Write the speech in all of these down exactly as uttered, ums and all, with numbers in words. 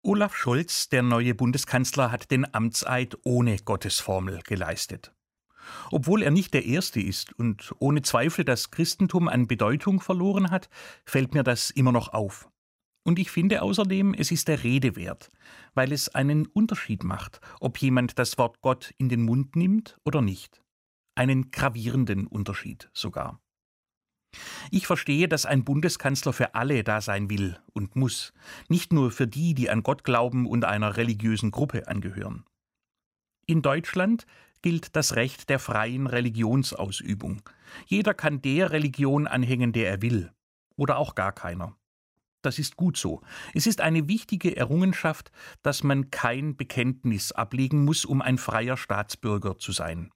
Olaf Scholz, der neue Bundeskanzler, hat den Amtseid ohne Gottesformel geleistet. Obwohl er nicht der Erste ist und ohne Zweifel das Christentum an Bedeutung verloren hat, fällt mir das immer noch auf. Und ich finde außerdem, es ist der Rede wert, weil es einen Unterschied macht, ob jemand das Wort Gott in den Mund nimmt oder nicht. Einen gravierenden Unterschied sogar. Ich verstehe, dass ein Bundeskanzler für alle da sein will und muss, nicht nur für die, die an Gott glauben und einer religiösen Gruppe angehören. In Deutschland gilt das Recht der freien Religionsausübung. Jeder kann der Religion anhängen, der er will, oder auch gar keiner. Das ist gut so. Es ist eine wichtige Errungenschaft, dass man kein Bekenntnis ablegen muss, um ein freier Staatsbürger zu sein.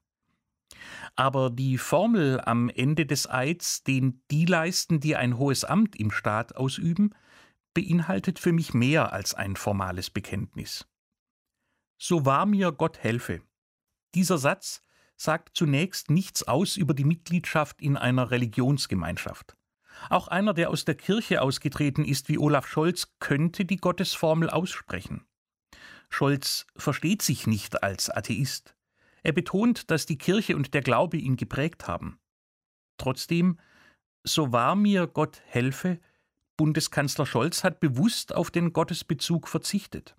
Aber die Formel am Ende des Eids, den die leisten, die ein hohes Amt im Staat ausüben, beinhaltet für mich mehr als ein formales Bekenntnis. So wahr mir Gott helfe. Dieser Satz sagt zunächst nichts aus über die Mitgliedschaft in einer Religionsgemeinschaft. Auch einer, der aus der Kirche ausgetreten ist wie Olaf Scholz, könnte die Gottesformel aussprechen. Scholz versteht sich nicht als Atheist. Er betont, dass die Kirche und der Glaube ihn geprägt haben. Trotzdem, so wahr mir Gott helfe, Bundeskanzler Scholz hat bewusst auf den Gottesbezug verzichtet.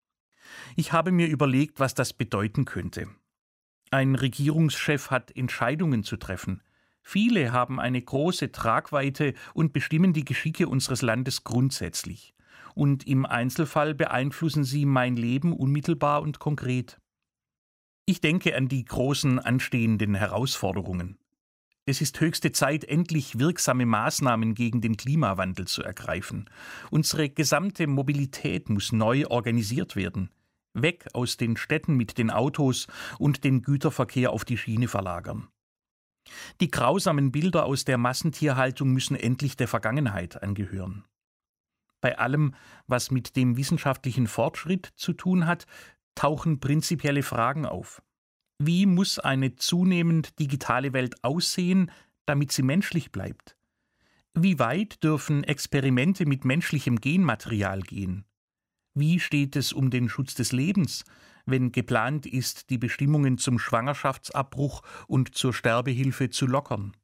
Ich habe mir überlegt, was das bedeuten könnte. Ein Regierungschef hat Entscheidungen zu treffen. Viele haben eine große Tragweite und bestimmen die Geschicke unseres Landes grundsätzlich. Und im Einzelfall beeinflussen sie mein Leben unmittelbar und konkret. Ich denke an die großen anstehenden Herausforderungen. Es ist höchste Zeit, endlich wirksame Maßnahmen gegen den Klimawandel zu ergreifen. Unsere gesamte Mobilität muss neu organisiert werden. Weg aus den Städten mit den Autos und den Güterverkehr auf die Schiene verlagern. Die grausamen Bilder aus der Massentierhaltung müssen endlich der Vergangenheit angehören. Bei allem, was mit dem wissenschaftlichen Fortschritt zu tun hat, tauchen prinzipielle Fragen auf. Wie muss eine zunehmend digitale Welt aussehen, damit sie menschlich bleibt? Wie weit dürfen Experimente mit menschlichem Genmaterial gehen? Wie steht es um den Schutz des Lebens, wenn geplant ist, die Bestimmungen zum Schwangerschaftsabbruch und zur Sterbehilfe zu lockern?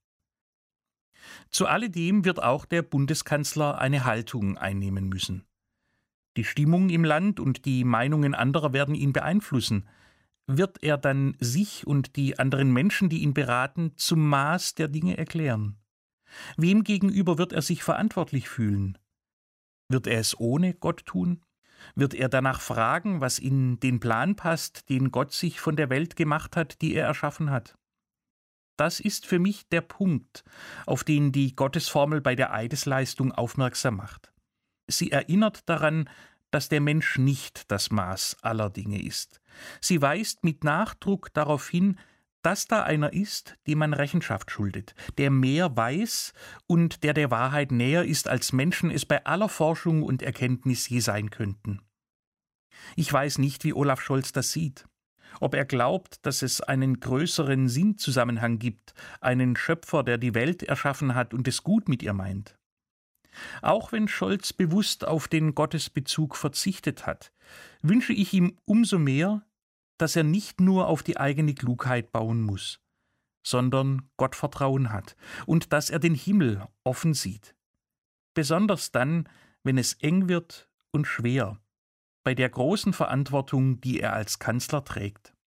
Zu alledem wird auch der Bundeskanzler eine Haltung einnehmen müssen. Die Stimmung im Land und die Meinungen anderer werden ihn beeinflussen. Wird er dann sich und die anderen Menschen, die ihn beraten, zum Maß der Dinge erklären? Wem gegenüber wird er sich verantwortlich fühlen? Wird er es ohne Gott tun? Wird er danach fragen, was in den Plan passt, den Gott sich von der Welt gemacht hat, die er erschaffen hat? Das ist für mich der Punkt, auf den die Gottesformel bei der Eidesleistung aufmerksam macht. Sie erinnert daran, dass der Mensch nicht das Maß aller Dinge ist. Sie weist mit Nachdruck darauf hin, dass da einer ist, dem man Rechenschaft schuldet, der mehr weiß und der der Wahrheit näher ist, als Menschen es bei aller Forschung und Erkenntnis je sein könnten. Ich weiß nicht, wie Olaf Scholz das sieht. Ob er glaubt, dass es einen größeren Sinnzusammenhang gibt, einen Schöpfer, der die Welt erschaffen hat und es gut mit ihr meint. Auch wenn Scholz bewusst auf den Gottesbezug verzichtet hat, wünsche ich ihm umso mehr, dass er nicht nur auf die eigene Klugheit bauen muss, sondern Gottvertrauen hat und dass er den Himmel offen sieht. Besonders dann, wenn es eng wird und schwer, bei der großen Verantwortung, die er als Kanzler trägt.